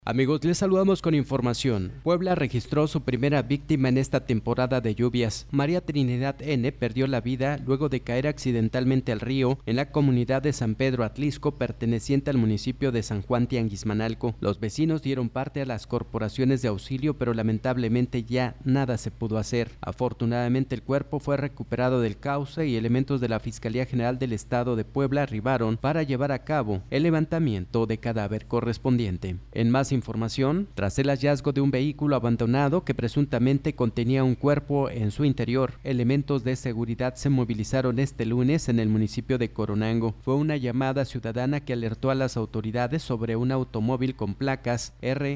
Amigos, les saludamos con información. Puebla registró su primera víctima en esta temporada de lluvias. María Trinidad N. perdió la vida luego de caer accidentalmente al río en la comunidad de San Pedro Atlisco, perteneciente al municipio de San Juan Tianguismanalco. Los vecinos dieron parte a las corporaciones de auxilio, pero lamentablemente ya nada se pudo hacer. Afortunadamente el cuerpo fue recuperado del cauce y elementos de la Fiscalía General del Estado de Puebla arribaron para llevar a cabo el levantamiento de cadáver correspondiente. En más información, tras el hallazgo de un vehículo abandonado que presuntamente contenía un cuerpo en su interior, elementos de seguridad se movilizaron este lunes en el municipio de Coronango. Fue una llamada ciudadana que alertó a las autoridades sobre un automóvil con placas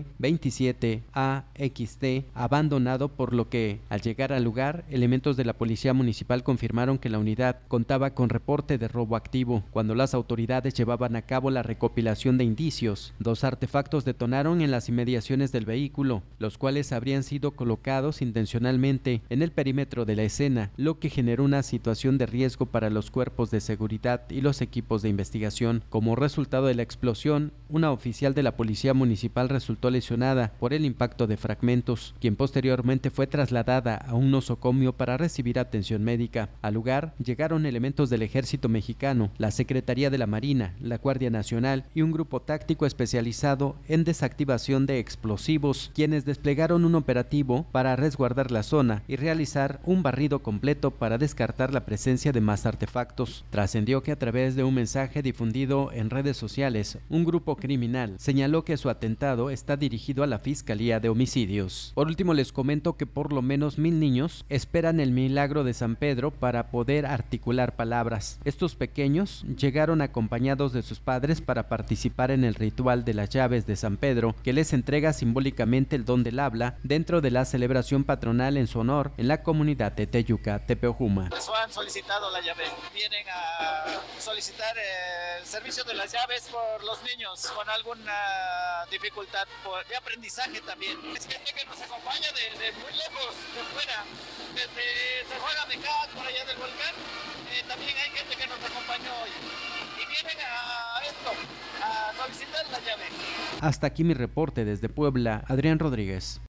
R27AXT abandonado, por lo que, al llegar al lugar, elementos de la policía municipal confirmaron que la unidad contaba con reporte de robo activo. Cuando las autoridades llevaban a cabo la recopilación de indicios, dos artefactos detonaron en las inmediaciones del vehículo, los cuales habrían sido colocados intencionalmente en el perímetro de la escena, lo que generó una situación de riesgo para los cuerpos de seguridad y los equipos de investigación. Como resultado de la explosión, una oficial de la policía municipal resultó lesionada por el impacto de fragmentos, quien posteriormente fue trasladada a un nosocomio para recibir atención médica. Al lugar llegaron elementos del Ejército Mexicano, la Secretaría de la Marina, la Guardia Nacional y un grupo táctico especializado en desactivación de explosivos, quienes desplegaron un operativo para resguardar la zona y realizar un barrido completo para descartar la presencia de más artefactos. Trascendió que a través de un mensaje difundido en redes sociales, un grupo criminal señaló que su atentado está dirigido a la Fiscalía de Homicidios. Por último, les comento que por lo menos 1000 niños esperan el milagro de San Pedro para poder articular palabras. Estos pequeños llegaron acompañados de sus padres para participar en el ritual de las llaves de San Pedro, que les entrega simbólicamente el don del habla dentro de la celebración patronal en su honor en la comunidad de Teyuca, Tepeojuma. Han solicitado la llave, vienen a solicitar el servicio de las llaves por los niños con alguna dificultad de aprendizaje también. Es gente que nos acompaña de muy lejos, de fuera, desde San Juan Amecán, por allá del volcán, también hay gente que nos acompañó hoy y vienen a esto, a solicitar la llave. Hasta aquí mi reporte desde Puebla, Adrián Rodríguez.